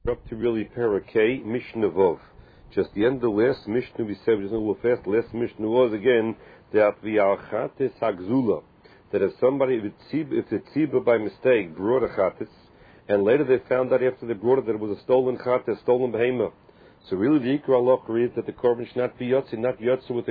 We're up to really Parakeh, Mishnah Vov. Just the end of the last Mishnah we said, just a little fast, the last Mishnah was again, that v'yalchates hagzula, that if somebody, if the tzibah by mistake brought a chatis, and later they found out after they brought it that it was a stolen chatis, stolen behemah. So really the Ikra Allah reads that the korban should not be yotzi, not yotzi with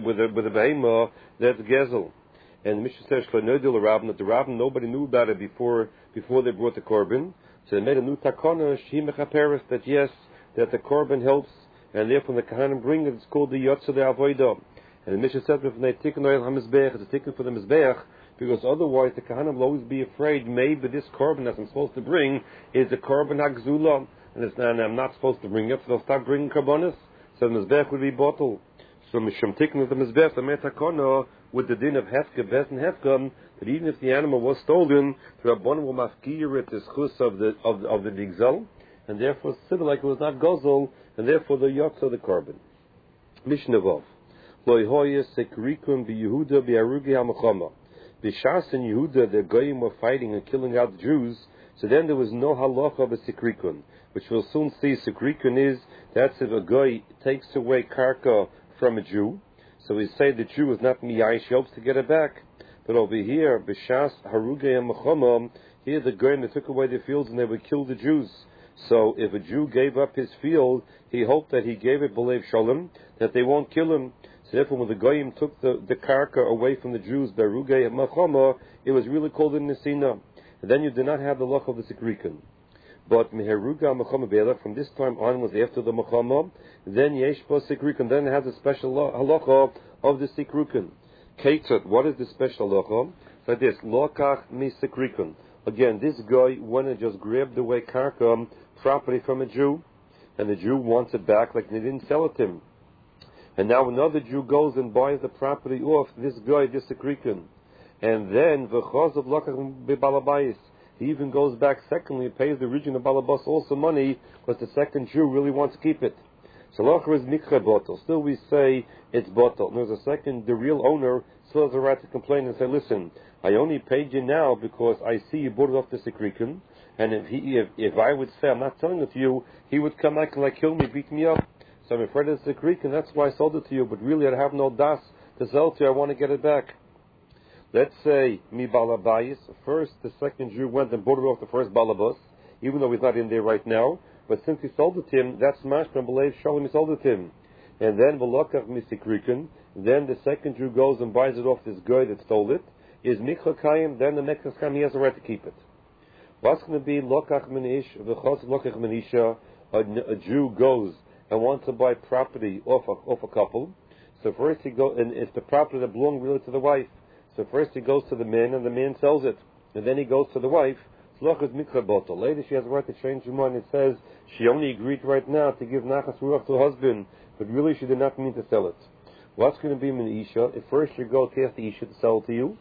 a behemah, that's gezel. And the Mishnah says, that the Rabbin, nobody knew about it before they brought the korban. So they made a new takana, shemechaperes, that yes, that the korban helps, and therefore the kahanim bring it, it's called the yotze de avodah. And the Mishnah says, if they tikkun oil hamizbeach, it's a tikkun for the mizbeach, because otherwise the kahanim will always be afraid, maybe this korban that I'm supposed to bring is a korban hagzula, and I'm not supposed to bring it, so they'll stop bringing korbanos, so the mizbeach would be bottled. So misham tikkun of the mizbeach, the metakana, with the din of hefka, best and hefka, that even if the animal was stolen, the Rabbanan will mafkir it the schus of the digzal, and therefore consider like it was not gozel, and therefore the yotz of the korban. Mishnah Vov. Loi hoya sekrikun bi Yehuda bi arugi hamachama. B'shas in Yehuda, the goyim were fighting and killing out the Jews, so then there was no halacha of a sekrikun, which we'll soon see. Sekrikun is, that's if a goy takes away karka from a Jew, so we say the Jew is not miyai, she hopes to get it back. But over here, b'shas harugei hamachama, here the goyim that took away the fields and they would kill the Jews. So if a Jew gave up his field, he hoped that he gave it b'leiv shalom, that they won't kill him. So therefore, when the goyim took the karka away from the Jews, harugei hamachama, it was really called a nesina. And then you did not have the loch of the sekrikan. But meheruga hamachama be'elach, from this time onwards after the machama, then yesh bo sekrikan, then it has a special halacha of the sekrikan. Ketzat, what is the special halacha? Like this, lokach mi sekrikan. Again, this guy went and just grabbed away karka, property from a Jew, and the Jew wants it back like they didn't sell it to him. And now another Jew goes and buys the property off this guy, this sekrikan. And then v'chaz of lokach b'balabayis, he even goes back secondly and pays the original balabas also money, because the second Jew really wants to keep it. So locher is mikra bottle. Still we say it's bottle. There's a second, the real owner still has a right to complain and say, listen, I only paid you now because I see you bought it off the sekrikan, and if I would say I'm not selling it to you, he would come back and kill me, beat me up. So I'm afraid of the sekrikan, that's why I sold it to you, but really I have no das to sell to you, I want to get it back. Let's say mi balabayis. First, the second Jew went and bought it off the first balabas, even though he's not in there right now. But since he sold it to him, that's mashma b'leiv shalom, he sold it to him. And then v'lokach misikrikan. Then the second Jew goes and buys it off this guy that stole it. Is michakayim? Then the next time he has a right to keep it. What's going to be lokach menish v'chos lokach menisha? A Jew goes and wants to buy property off a couple. So first he goes, and it's the property that belongs really to the wife. So first he goes to the man, and the man sells it. And then he goes to the wife. Later she has a right to change her mind. It says she only agreed right now to give nachas ruach to her husband, but really she did not mean to sell it. What's going to be menisha? At first you go to ask the isha to sell it to you,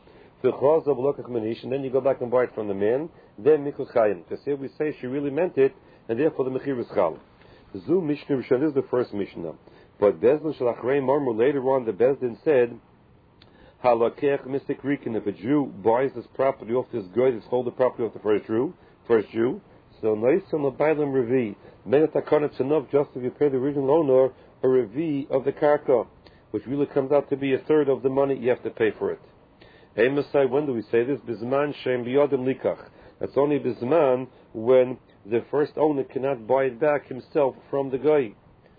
and then you go back and buy it from the man. Then michachayim. Because here we say she really meant it, and therefore the mechir is chal. Zu Mishnah Rishon, this is the first Mishnah. But Bezdin Shalachrei Marmur, later on the Bezdin said, halakech misikrikin, if a Jew buys this property off this guy that stole the property off the first Jew, so noisam l'baylam revi, menatakon, it's enough just if you pay the original owner a revi of the karka, which really comes out to be a third of the money you have to pay for it. Hey Masai, when do we say this? Bizman shem biyodim likach. That's only bizman when the first owner cannot buy it back himself from the guy.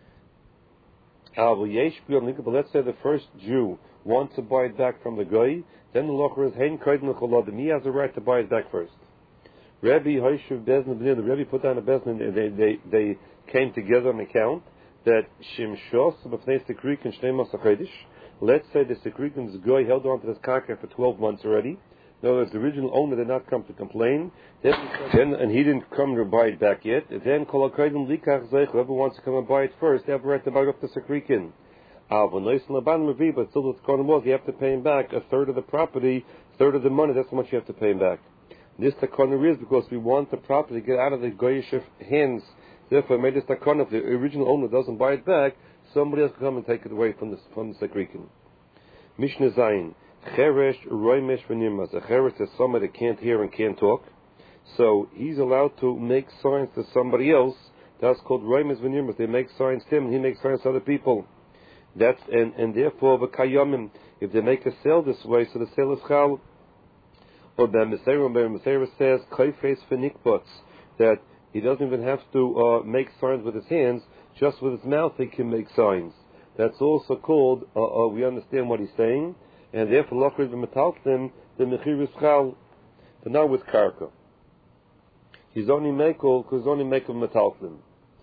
But let's say the first Jew wants to buy it back from the guy, then the locher is hein koydem l'choladim. He has a right to buy it back first. Rabbi Hoishuv Bezdin, the Rabbi put down a Bezdin, they came together on account that Shimshos b'fnei sekrik and shnei mas hachedish. Let's say the sekrikin's guy held on to this karka for 12 months already. In other words, the original owner did not come to complain, and he didn't come to buy it back yet. Then kol hakoydem likach zeich, whoever wants to come and buy it first, they have a right to buy it off the sekrikin. But still the Kohen was, you have to pay him back a third of the property, third of the money, that's how much you have to pay him back. This takana is because we want the property to get out of the goyish hands. Therefore, made this takana, if the original owner doesn't buy it back, somebody else can come and take it away from the sekrikin. Mishnah Zayin. Cheresh roimesh v'nirmas. A cheresh is somebody that can't hear and can't talk. So he's allowed to make signs to somebody else That's called Roimes V'Nirmas. They make signs to him, and he makes signs to other people. That's and therefore v'kayomim. If they make a sale this way, so the sale is chal. Or Ben Meseira says koifes v'nikbots, that he doesn't even have to make signs with his hands; just with his mouth he can make signs. That's also called. We understand what he's saying, and therefore lochrid v'metaltim the mechir is chal. But now with karka, he's only metal because only metal metaltim.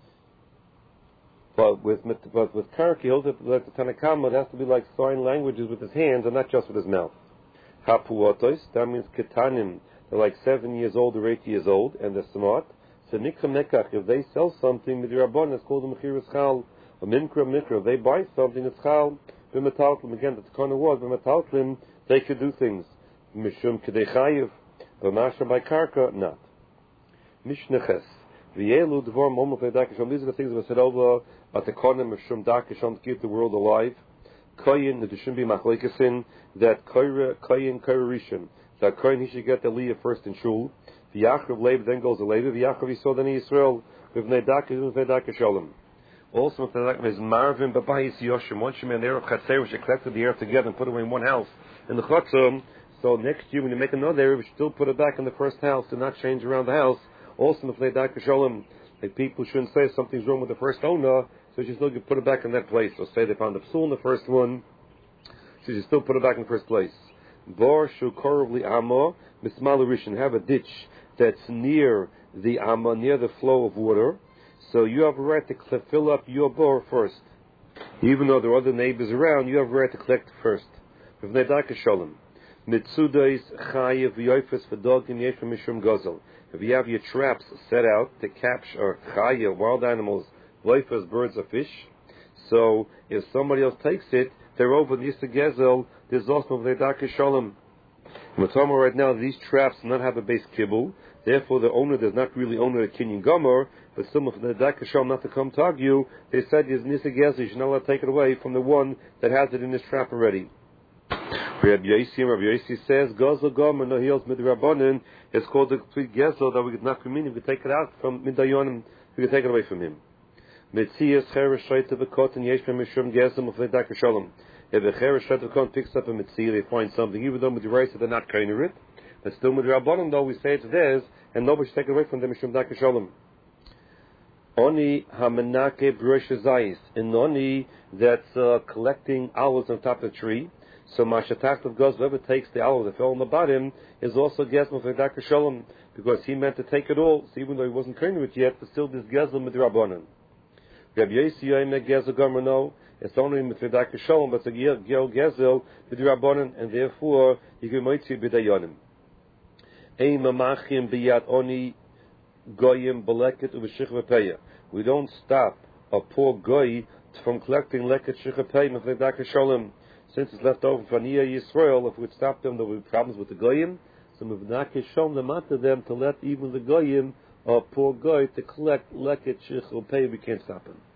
But with karka, he holds it like the Tanakama. It has to be like sign languages with his hands and not just with his mouth. Hapuotos, that means ketanim. They're like 7 years old or 8 years old, and they're smart. So nikra mekach, if they sell something midirabon, it's called a mechir chal. A mikra, if they buy something, it's chal. B'metaltim, again, that's the kind of word. B'metaltim, they could do things. Mishum kedei chayiv, but masha by karka, not. Mishneches. V'yelu dvar momel fe'dakishom. These are the things that were said over at the konim of shum dakishom to keep the world alive. Koyin, that there shouldn't be machlekasin, that koyin rishon, that koyin he should get the liyah first in shul. V'yachav leib then goes the leib. V'yachav yisod then Yisrael. V'vnei dakishom. Also, if there is marvin b'bayis yoshim, once you're in there of chatzer, we should collect the earth together and put it in one house in the chatzim. So next year when you make another area, we should still put it back in the first house to not change around the house. Also, in the vnei dakishom, like people shouldn't say something's wrong with the first owner. So you still put it back in that place. So say they found a psul in the first one, so you still put it back in the first place. Bor shu koruvli amma mismal rishon. Have a ditch that's near the amma, near the flow of water. So you have a right to fill up your bor first. Even though there are other neighbors around, you have a right to collect first. V'vnei dakisholem. Mitzudais chayev v'yoifes v'dogim yesh mishum gozel. If you have your traps set out to capture chayev, wild animals, loifas, birds or fish, so if somebody else takes it, they're over the Yisra Gezel, there's also the Darkei Shalom. We're talking right now, these traps do not have a base kibble, therefore the owner does not really own a Kinyan Gomer, but some of the Darkei Shalom not to come to argue, they said there's Yisra Gezel, you should not let take it away from the one that has it in his trap already. Rabbi Yossi says, Gozel Gomer no heals midrabanan, it's called the complete Gezel that we could not come in, we could take it out from Midayonim, we could take it away from him. Metzias cheresh shayta v'kot and yesh mishum gezem of ledak shalom. If a cheresh shayta v'kot picks up a mitzvah, they find something, even though with the rice they're not kind of it, but still with the rabbanon though we say it's theirs, and nobody should take it away from them mishum dak shalom. Oni hamenake brush zayis, and oni that's collecting owls on top of the tree. So mashatak of goes whoever takes the owl that fell on the bottom is also gezem of ledak shalom, because he meant to take it all. So even though he wasn't kind of it yet, but still this gezem with the rabbanon. Rabbi Yossi Yomer Gezel Gomer no, it's only with the Darkei Shalom, but it's a Gel Gezel with the Rabbanon, and therefore you can moitzi b'dayonim. Ein mamachim b'yad oni goyim b'leket u'v'shich v'peya. We don't stop a poor goy from collecting leket shich v'peya with the Darkei Shalom. Since it's left over for Nia Yisrael, if we would stop them, there would be problems with the goyim. So with the Darkei Shalom, they matter them to let even the goyim or poor goy to collect leket shich v'peya. We can't stop him.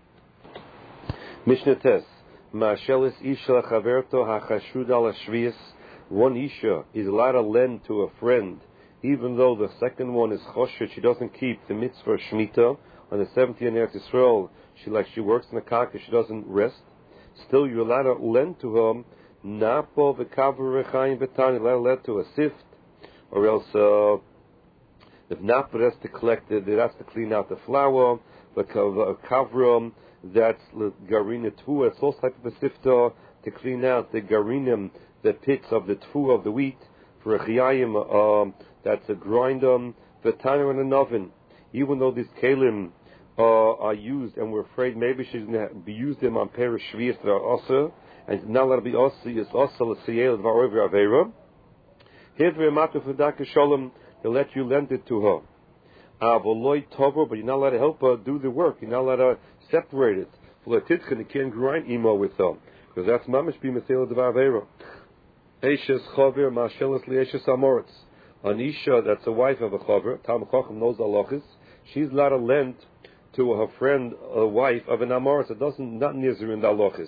Mishnah Tes, Ma'ashelis Isha Chaverto HaChashud Al Shvius. One Isha is allowed to lend to a friend, even though the second one is Choshet. She doesn't keep the mitzvah Shemitah on the 70th in Eretz Yisrael. She works in the karka. She doesn't rest. Still, you're allowed to lend to her. Napo v'kavra rechayim v'tani. Allowed to lend to a sift, or else if Napo has to collect it, it has to clean out the flour. But kavra. That's garina tfu. It's also type of a sifter to clean out the garinim, the pits of the tfu of the wheat. For a chiyayim, that's a grinder, the tanner in an oven. Even though these kalim are used, and we're afraid maybe she's going to be used them on perish shvius that are also, and not allowed to be also is also l'siyel v'arover avera. Here for matu for Darkei Shalom, they'll let you lend it to her. Avoloy tover, but you're not allowed to help her do the work. You're not allowed to separate it. For the titzkin, you can't grind emo with them, because that's mamish be mesela devar avera. Eishes chaver mashelas lieshes amoritz. An isha that's a wife of a chaver, Talmid Chacham knows halachas. She's allowed to lend to her friend a wife of an amoritz. It doesn't not nizir in the halachas.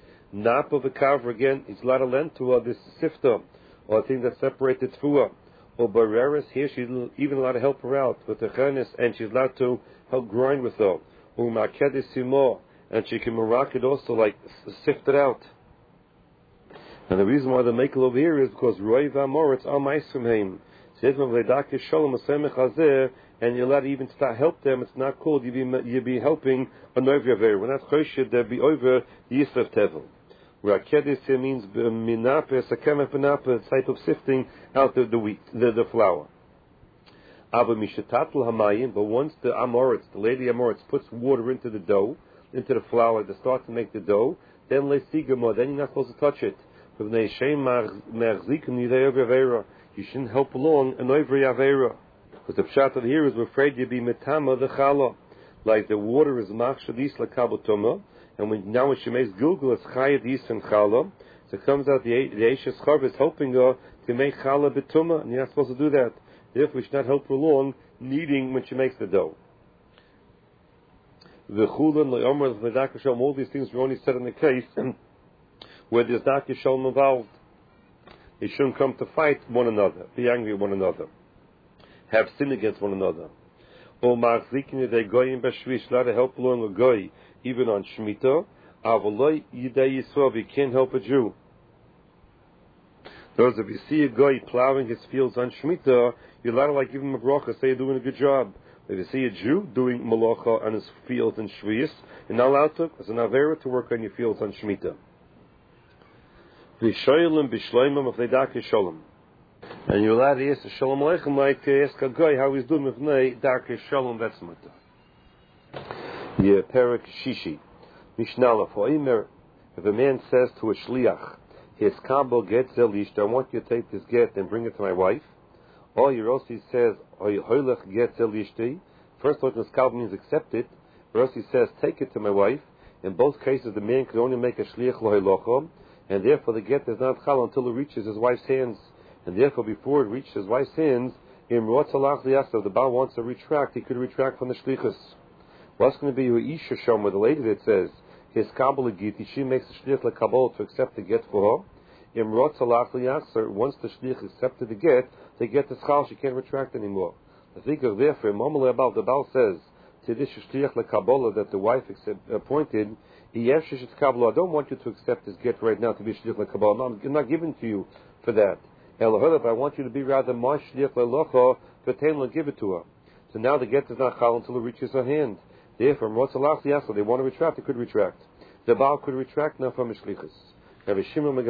Nap of a carver again, he's allowed to lend to her this sifter, or a thing that separates the tfuah. Or Bareris, here she's even allowed to help her out with the chernis, and she's allowed to help grind with her. Or Makedis Simo, and she can marak it also, like sift it out. And the reason why they make it over here is because Roy Vamoritz are mice from him. And you're allowed to even start help them. It's not called you be helping a Noivya. We're not choshid, they'll be over Yisrael Tevel. Rakedis here means minape, sakemef benape, a type of sifting out the wheat, the flour. Aber mishatatul hamayim, but once the Amoritz, the lady Amoritz, puts water into the dough, into the flour, to start to make the dough, then lesigamo, then you're not supposed to touch it. You shouldn't help along an over Yavera. Because the pshat of here is we're afraid you'll be metama the chala. Like the water is machshadis la kabotoma, and now when she makes gilgul, it's chayadis and chala. So it comes out the Eishes Chav is helping her to make chala betuma, and you're not supposed to do that. Therefore, we should not help her along kneading when she makes the dough. The chulan, the omer, the dakar shalom, all these things were only said in the case where there's dakar shalom involved. They shouldn't come to fight one another, be angry at one another, have sin against one another. Or ma'achzikin yedei goyim b'shvish, allowed to help along a goy, even on Shemitah. Avaloi yidei Yisrael, you can't help a Jew. Those if you see a guy plowing his fields on Shemitah, you're allowed to like give him a bracha, say you're doing a good job. If you see a Jew doing malacha on his fields in Shvius, you're not allowed to, as an avera, to work on your fields on Shemitah. V'shoyelim b'shloimim of le'dak yisholem. And you're allowed to ask Shalom Aleichem, like to ask a guy how he's doing with Nei Dark Shalom. That's mutter. Yeah, Perak Shishi. Mishnala for Imer. If a man says to a shliach, his kabel get zelishta, I want you to take this get and bring it to my wife. Or Yerosi says, Hoylech get zelishti. First of all, this kabel means accept it. Yerosi says, take it to my wife. In both cases, the man can only make a shliach lohilochom, and therefore the get is not chal until it reaches his wife's hands. And therefore, before it reaches his wife's hands, if the Baal wants to retract, he could retract from the shlichus. What's going to be your Isha Shomer, the lady that says, his Kabbalah Giti, she makes the shlich lekabbalah to accept the get for her. Once the shlich accepted the get is chal, she can't retract anymore. I think of therefore, the Baal says, to this shlich lekabbalah that the wife appointed, I don't want you to accept this get right now to be shlich lekabbalah. I'm not giving to you for that. I want you to be rather mashliach lelocha v'tein give it to her. So now the get is not chal until it reaches her hand. Therefore, they want to retract, they could retract. The Baal could retract now from Mishlichus. Even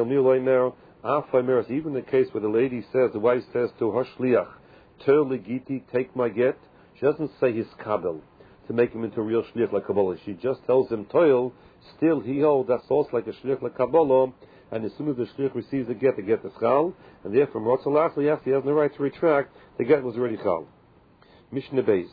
the case where the lady says, the wife says to her shliach, Ter legiti, take my get, she doesn't say his kabel to make him into a real shliach like Kabbalah. She just tells him toil, still he holds that's also like a shliach like Kabbalah. And as soon as the shlich receives the get is chal, and therefore, he has no right to retract, the get was already chal. Mishnah Beis.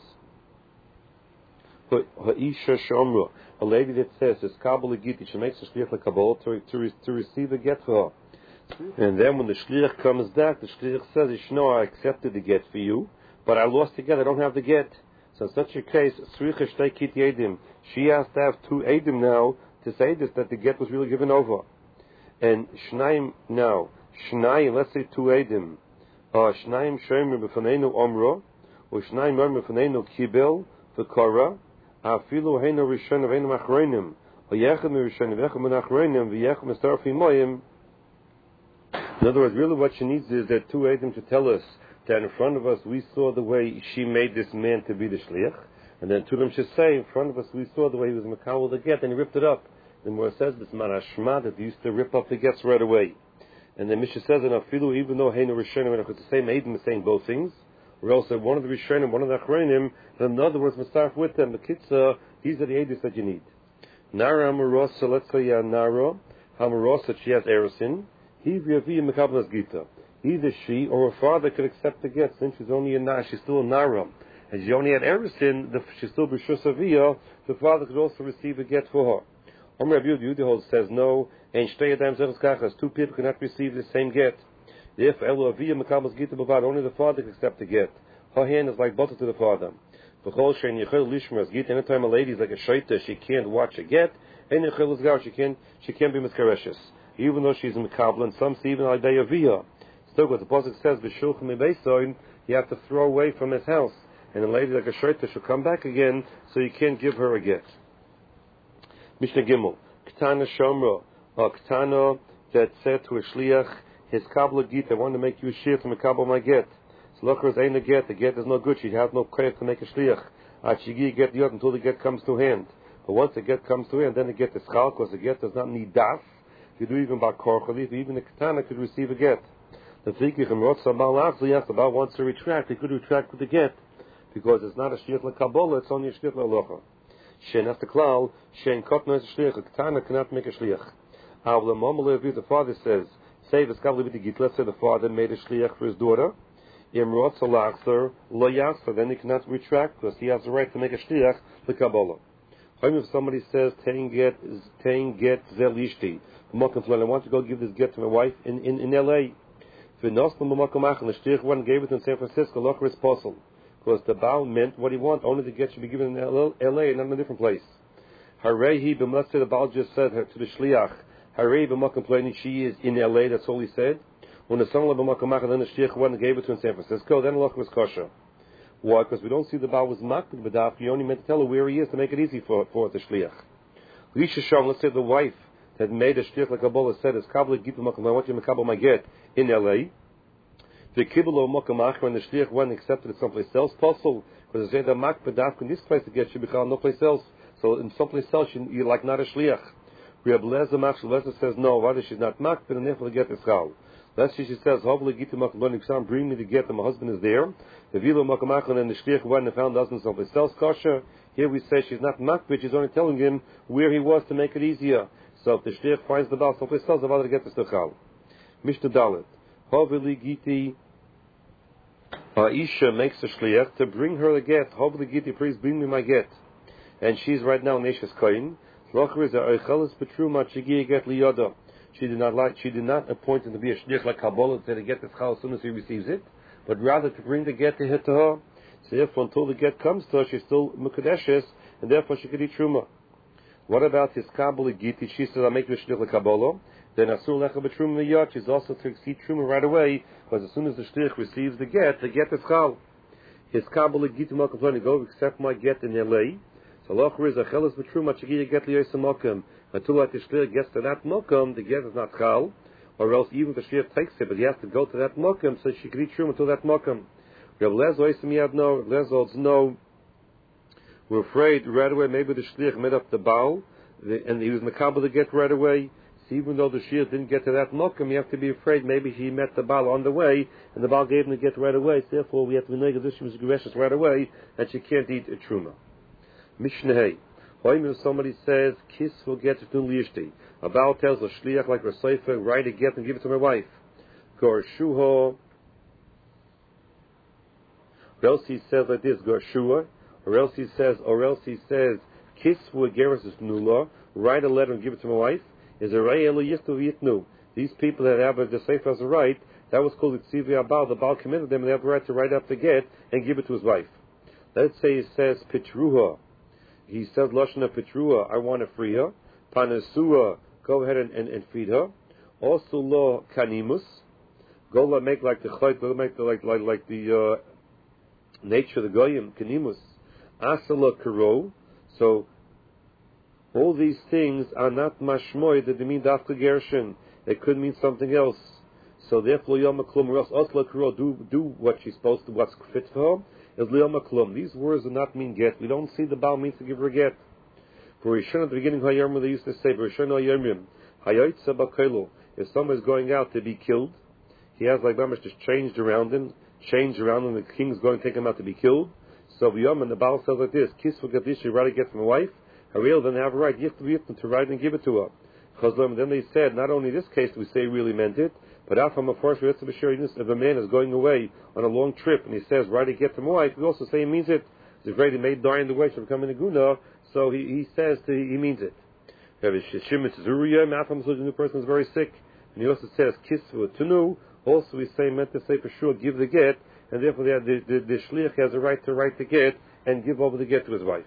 Ha'isha shomra, a lady that says, it's kabbalah giti, she makes a shlich like Kabbalah to receive a get for her. And then when the shlich comes back, the shlich says, no, I accepted the get for you, but I lost the get, I don't have the get. So in such a case, she has to have two edim now to say this, that the get was really given over. And Shnaim now, let's say two edim, Shnaim shomer b'fanenu omro, or Shnaim shomer b'fanenu kibel v'kara, afilu heinu rishon v'heinu machronim, or yechem rishon v'yechem machronim v'yechem estarfi moyim. In other words, really what she needs is that two edim to tell us that in front of us we saw the way she made this man to be the shliach, and then two of them should say in front of us we saw the way he was makawel the get and he ripped it up. The Gemara says this marashma that they used to rip up the gets right away. And then Mishnah says in Afilu, even though Heinu Rishonim, it's the same Eidim is saying both things, or else one of the Rishonim, one of the Achronim, and in other words, Mustaf with them, the Kitzah, these are the Eidim that you need. Nara Amarosa, let's say Nara, Hamarosa, she has Erosin, he v'yavi Mekablas Gita. Either she or her father could accept the get, since she's only a Nara, she's still a Nara. And she only had Erosin, she's still B'Shus Aviyah, the father could also receive a get for her. Rabbi Yehuda says no, and two people cannot receive the same get. If only the father can accept the get. Her hand is like butter to the father. Anytime a lady is like a shaita, she can't watch a get, and she can't be miskareshes. Even though she's in Mekabel, and some see even like Dayaviyah. what the pasuk says, "B'shulchan mebesoin," you have to throw away from his house, and the lady like a shorta she'll come back again, so you can't give her a get. Mishnah Gimel, Ktana Shomra, or Ktana that said to a shliach, his kabbalah git, I want to make you a shir from a kabbalah my get. So look, ain't a get. The get is no good. She has no credit to make a shliach. She get the until the get comes to hand. But once the get comes to hand, then the get is chal, because the get does not need das. You do even by korchali, even the Ktana could receive a get. The Tzikich and Rotsa Malach, yes, the Baal wants to retract. He could retract with the get, because it's not a shliach la kabbalah, it's only a shliach la locha. Shen has the klal, Shen kotna is a shliach, a Ktana cannot make a shliach. The father says, say the skabli with the git, let's say the father made a shliach for his daughter, Imrot Salachser, Lo Yasser, then he cannot retract, because he has the right to make a shliach la kabbalah. If somebody says, Tein get zelishti, I want to go give this get to my wife in L.A. The shliach one gave it in San Francisco, locher is possible. Because the Baal meant what he wanted, only the get should be given in L.A. and not in a different place. Harehi, let's say the Baal just said to the shliach, Harehi b'makom she is in L.A., that's all he said. When the son of b'makom then the shliach one gave it to in San Francisco, then locher was kosher. Why? Because we don't see the Baal was makbid b'daf, he only meant to tell her where he is to make it easy for the shliach. Lisha Shom, let's say the wife that made a shliach like Kabbalah said, is kabbalah git b'makom, I want you to kabbalah my get in L.A., the kibbutz makom when the shliach went and accepted it someplace else, possible because they say the makbedaf in this place to get should be called no place else. So in someplace else you're like not a shliach. Reb Lezer says no, rather she's not makbed and therefore the get is chal. Let's say she says hopefully git makom bring me the get and my husband is there. The vilo makom and the shliach went and found the husband someplace else kosher. Here we say she's not makbed, she's only telling him where he was to make it easier. So if the shliach finds the Baal someplace else, the Baal get is chal. Mishnah Dalet. Hoveli Giti Isha makes a shliach to bring her the get. Hoveli Giti, please bring me my get. And she's right now Neshes Koyin. Locher is a Eichelis Petruma Chigi get Liyoda. She did not appoint him to be a shliach like Kabbalah to get the chal as soon as he receives it, but rather to bring the get to her. So therefore, until the get comes to her, she's still Mukadeshes, and therefore she could eat Truma. What about his Kabbalah Giti? She said, I'll make you a shliach like Kabbalah. Then Asur Lecha B'Truma Miyot is also to exceed Truma right away, because as soon as the shliach receives the get is chal. His Kabbalah Giti Malkum Plani, go accept my get in L.A. So Locher is a Chelis B'Truma Chagiyah get Liyosa Malkum. Until like the shliach gets to that Malkum, the get is not chal, or else even if the shliach takes it, but he has to go to that Malkum, so she can eat Truma until that Malkum. Reb Lezer Oisim Yad no, Reb Lezer holds no. We're afraid right away maybe the shliach made up the Baal, and he was makabel to get right away. Even though the shliach didn't get to that mokum, you have to be afraid maybe he met the Baal on the way, and the Baal gave him to get right away. So therefore, we have to be negative right away that you can't eat a truma. Mishnah Hey. If somebody says, kiss will get to liyishti. A Baal tells a shliach like Rasaifa, write a get and give it to my wife. Gorshuha. Or else he says like this, Gorshua. Or else he says, kiss will geras is nula. Write a letter and give it to my wife. Is a rayelu yistu yitnu. These people that have the sefer as a right, that was called Tzivi Abal. The Baal committed them, and they have the right to write up the get and give it to his wife. Let's say he says Pitruha. He says Lashna Pitruha, I want to free her. Panasua, go ahead and feed her. Also lo kanimus, go make like the chayt, go make like the nature of the goyim kanimus. Asala karo, so. All these things are not mashmoy that they mean dafka gershin. They could mean something else. So therefore, yom maklum or else osla karo do what she's supposed to, what's fit for her. Is liyom maklum. These words do not mean get. We don't see the Baal means to give her a get. For Rishon at the beginning, Hayarma they used to say, Rishon Hayarmim, Hayotza bakelu. If someone is going out to be killed, he has like Mamish just changed around him. The king's going to take him out to be killed. So Yom and the Baal says like this: Kiss for Gadish, you rather get from a wife. Haril then have a right to write and give it to her. Chazlam, then they said, not only this case do we say he really meant it, but after if a man is going away on a long trip and he says, write a get from a wife, we also say he means it. It's great he made die in the way to become a guna, so he says he means it. The new person is very sick, and he also says, kiss for tunu, also we say meant to say for sure give the get, and therefore the shliach has a right to write the get and give over the get to his wife.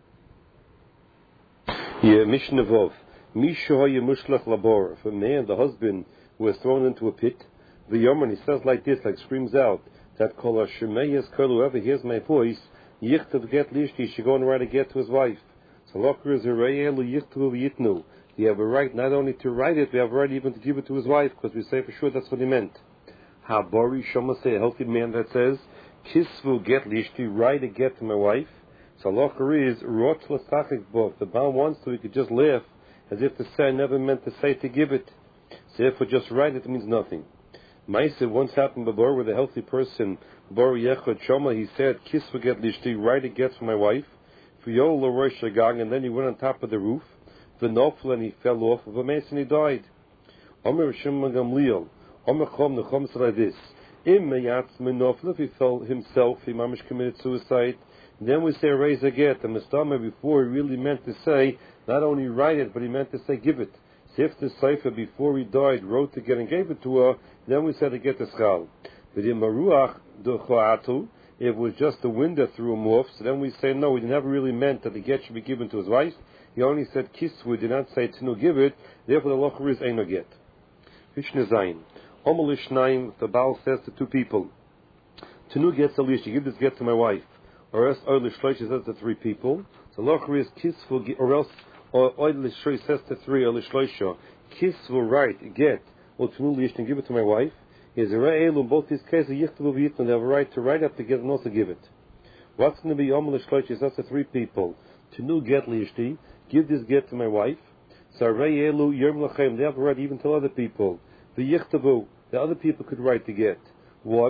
Mishnah Vov. Misha mushlach labor. If a man, the husband, was thrown into a pit, The Yoman, he says like this, like screams out, that Kol Hashemeyes Kol, whoever hears my voice, Yichtav get lishti, should go and write a get to his wife. So Locher is a Reyelu Yichtav Yitnu. You have a right not only to write it, we have a right even to give it to his wife, because we say for sure that's what he meant. Habori Shoma say, a healthy man that says, Kisvu get lishti, write a get to my wife. So Locher is Rot Lasachik Bov. The Baal wants to, he could just laugh, as if to say, I never meant to say to give it. So if we just write it, it means nothing. Maisa once happened before with a healthy person, Bar Yechad Shoma, he said, Kisvu get lishti, write a get for my wife. Fiyol Rosh Hagag, and then he went on top of the roof. The nofel, and he fell off of a mace and he died. Omer Shimon Gamliel, Omer Chom, the Chom said like this: Im meyatz menofel, if he fell himself, he mamish committed suicide. Then we say raise a get. And Mistama before he really meant to say not only write it, but he meant to say give it. So if the Sefer before he died wrote to get and gave it to her, then we said to get the schal. But in Maruach Duchoatu, if it was just the wind that threw him off, so then we say no, he never really meant that the get should be given to his wife. He only said kisvu, did not say to no give it. Therefore, the locher is ein no get. Mishnah Zayin. Omel Ishnaim, the Baal says to two people, Tenu gets a lish, you give this get to my wife. Or else Oil Shlosh says to three people. So locher is kisvu, or else Oil Shlosh says to three, Oil Shlosh, kisvu, right, get, or Tenu lish, and give it to my wife. Is a re'elu, in both these cases, yichtavu v'yitnu, they have a right to write up to get and also give it. What's going to be Omel Shlosh says to three people, Tenu get lishti, give this get to my wife. So re'elu, yom lachem, they have a right even to other people. V'yichtavu, the other people could write the get. Why?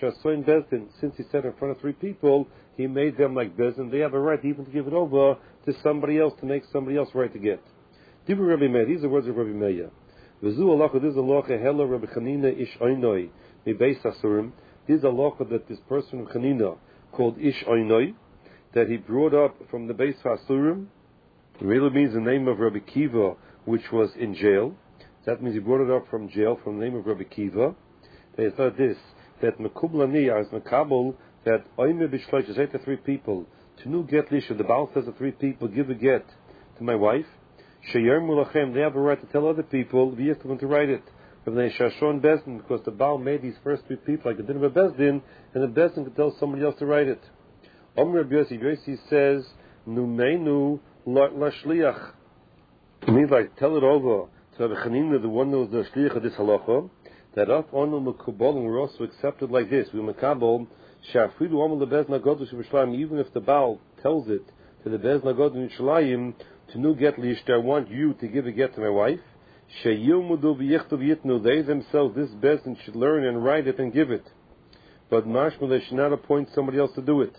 Since he said in front of three people, he made them like Bezdin. They have a right even to give it over to somebody else, to make somebody else write the get. These are the words of Rabbi Meir. This is a halacha hella Rabbi Chanina ish oinoi mibeis asurim. This is a halacha that this person of Chanina called ish oinoi, that he brought up from the Beis Hasurim. It really means the name of Rabbi Kiva, which was in jail. That means he brought it up from jail from the name of Rabbi Kiva. They said this, that Mekublani as Mekabel, that Oime Bishloich, say to three people, to nu get lisha, the Baal says to three people, give a get to my wife. Sheyer Mulachem, they have a right to tell other people, we have to write it. From the Shashon Bezdin, because the Baal made these first three people like the din of a Bezdin, and the Bezdin could tell somebody else to write it. Omer Yossi says, Numeinu Lashliach. It means like, tell it over to Rabbi Chanina, the one who was the Shliach of this halacha, that up on the Mekubal, were also accepted like this. We Mekabal, Shafidu Omer the Bez Nagod Shivashlayim, even if the Baal tells it to the Bez Nagod Shivashlayim, to nu get lishta, I want you to give a get to my wife. Sheyilmudu v'yichtav yitnu, they themselves, this Bezdin should learn and write it and give it. But mashma, they should not appoint somebody else to do it,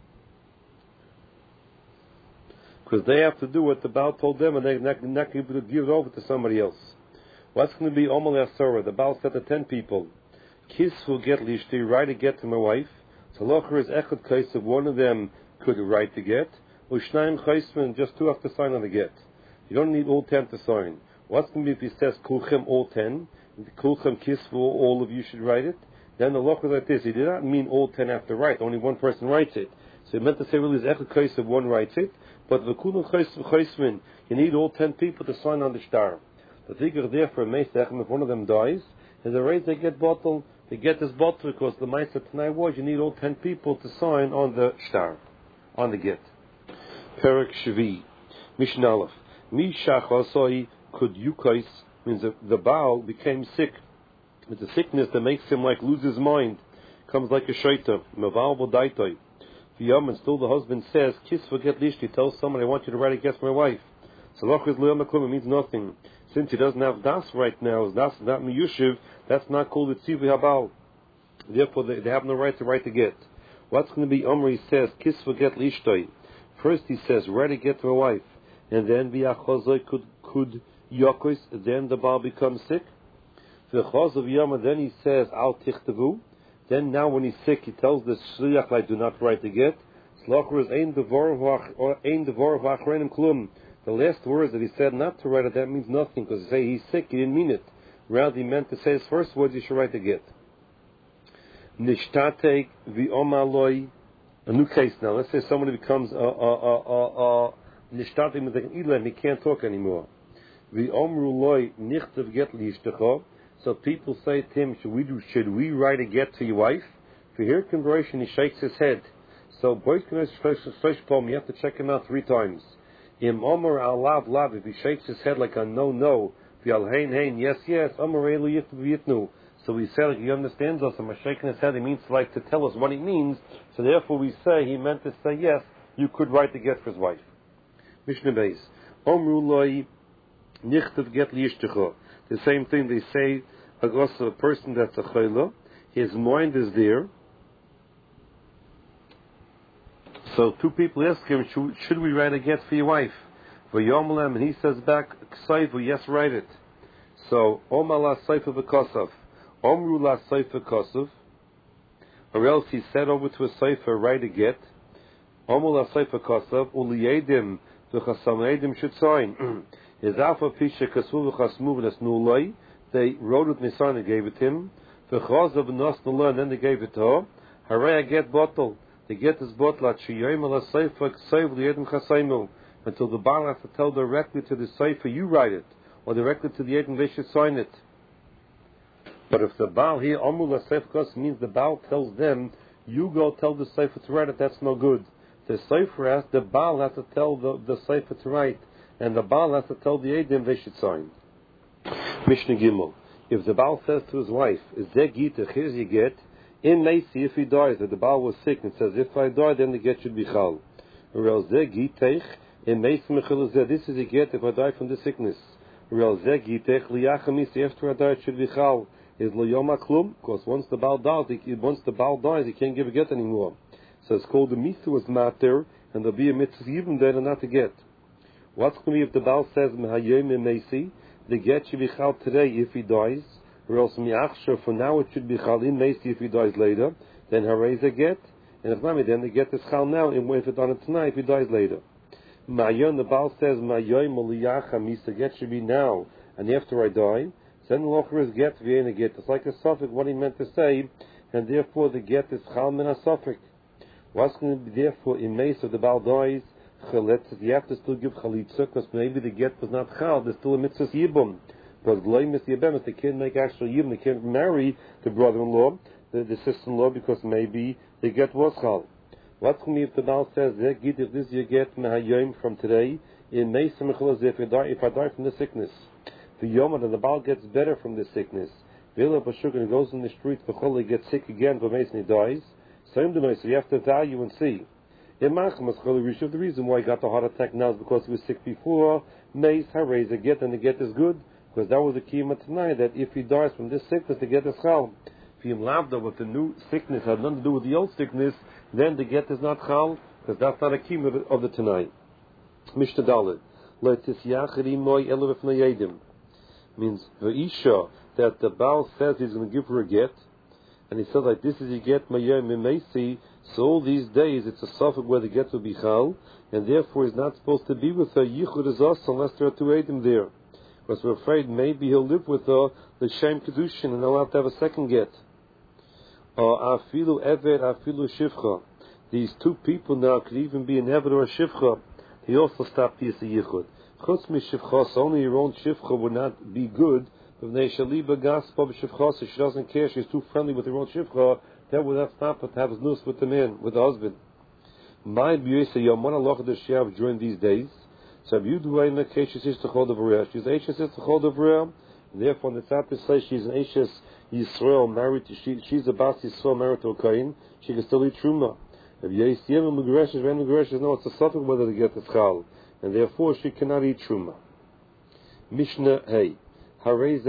because they have to do what the Baal told them, and they're not able to give it over to somebody else. What's going to be Omal Asura? The Baal said to 10 people, Kis will get lishti, write a get to my wife. So locher is echad kais, if one of them could write the get. Ushnaim chaisman, just two have to sign on the get. You don't need all 10 to sign. What's going to be if he says kulchem all 10, kulchem kisvu, all of you should write it? Then the locher is like this. He did not mean all 10 have to write. Only one person writes it. So he meant to say really is echad kais if one writes it. But the kulchem chaisman, you need all 10 people to sign on the star. The figure there for a meisach, if one of them dies, is a raise they get bottle. They get this bottle because the meisach tonight was you need all 10 people to sign on the star, on the get. Perek Shvi, Mishnah Aleph. Mishach Asoi could yukais, means the Baal became sick. It's a sickness that makes him like lose his mind. Comes like a shaita. Maval Bodaitoi. V'yam, and still the husband says, Kiss forget lishti, tell someone I want you to write against my wife. So Lochis Le'am Aklum, it means nothing. Since he doesn't have das right now, das is not miyushiv, that's not called the tzivi habal. Therefore, they have no right to write the get. What's going to be Omri says, Kiss forget lishtoi. First he says, write a get to a wife. And then v'achozoi could yokos, then the Baal becomes sick. V'chaz of Yama, then he says, al tichtavu. Then now when he's sick, he tells the shliach, like, do not write the get. Slocher is ein devar v'achrenim klum. The last words that he said not to write it, that means nothing, because he say he's sick, he didn't mean it. Rather, he meant to say his first words, you should write the get. Nishtate v'omaloi. A new case now. Let's say somebody becomes nishtate means like an ilan, he can't talk anymore. V'omru loi nichtav get lishtacha. So people say to him, should we write a get to your wife? If you hear conversation, he shakes his head. So you have to check him out 3 times. Im Omer al lav lav, if he shakes his head like a no, v'al hein hein, yes, Omer elu yitnu. So we say, like he understands us, and by shaking his head, he means like to tell us what he means. So therefore we say, he meant to say yes, you could write the get for his wife. Mishnah Beis. Omru loi nichtav get liyishtecha. The same thing they say, also a person that's a chayla, his mind is there. So 2 people ask him, should we write a get for your wife? V'yomelem, and he says back, ksayfu, yes, write it. So, Omar la saifa v'kosav. Omru la saifa kosav. Or else he said over to a saifa, write a get. Omru la saifa kosav, uliyedim v'chasamedim should sign. His alpha pisha kasu v'chasmu v'nasnu loi. They wrote it in his sign and gave it to him. V'chazav v'nasnu loi, and then they gave it to her. Haray a get bottle. The get is bottle at shiyayim ala saifa ksayv liyedim chasaymu. Until the Baal has to tell directly to the Sefer, you write it, or directly to the Yidden, they should sign it. But if the Baal here, Amul HaSefer, means the Baal tells them, you go tell the Sefer to write it, that's no good. The Baal has to tell the Sefer to write, and the Baal has to tell the Yidden, they should sign. Mishnah Gimel. If the Baal says to his wife, is there Gitach, here's your get, in Macy, if he dies, if the Baal was sick, and says, if I die, then the get should be Chal. Or else there Gitach, in Meis Mechilus, this is a get if I die from the sickness. Real Zegitech liyachamis after I die it should be chal. Is loyoma klum? Because once the Baal dies, he can't give a get anymore. So it's called the mitzvah matter, and there'll be a mitzvah even then and not to get. What's going to be if the Baal says mehayim meisi? The get should be chal today if he dies. Or else miachsher for now it should be chal in meisi if he dies later. Then harayz a get, and if not, then the get is chal now. And if it's on it tonight, if he dies later. Mayon, the Baal says, Mayoy Moliyacha, Misa get should be now, and after I die, then the locher is get, Vienna get. It's like a suffix, what he meant to say, and therefore the get is Chal min suffix. What's going to be therefore in Mace of the Baal dies, Chaletz, you have to still give Chalitza, because maybe the get was not Chal, there's still a mitzvah Yibum. Because Gloim is Yibum, if they can't make actual Yibum, they can't marry the brother-in-law, the sister-in-law, because maybe the get was Chal. What's going to be if the Baal says, if this you get mehayom from today, in Meis Mechilus, if I die from the sickness, the Yom, and the Baal gets better from the sickness, Vila Bashuk, and goes in the street, he gets sick again, but Meis and he dies, so you have to value and see. The reason why he got the heart attack now is because he was sick before, Meis, Harez, a get, and the get is good, because that was the kiyama tonight, that if he dies from this sickness, the get is chal. If he lavda with the new sickness had nothing to do with the old sickness, then the get is not chal, because that's not a kiyama of the tonight. Mishnah Dalet. Means V'isha, that the Baal says he's going to give her a get, and he says like this is a get mayayim meisi, so all these days it's a suffix where the get will be chal, and therefore he's not supposed to be with her yichud is us unless there are 2 edim there. Because we're afraid maybe he'll live with her the shem kedushin and they'll have to have a second get. Afilu eved, afilu shivcha. These 2 people now could even be an eved or a shivcha. He also stopped the yichud. Chutz mi shivcha, so only your own shivcha would not be good. If she doesn't care, she's too friendly with her own shivcha, that would have stopped her to have his news with the man, with the husband. My b'yisa yomana loch the sheav during these days. So if you do in the case she's to hold of her, she's Eishes to hold of her, and therefore the tzad to say she's an Eishes Yisrael married to she's a Bas Yisrael married to a Kain, she can still eat truma. If Yisrael and Megareshes, when Megareshes, no, it's a suffix whether to get the chal, and therefore she cannot eat truma. Mishnah Hey. Somebody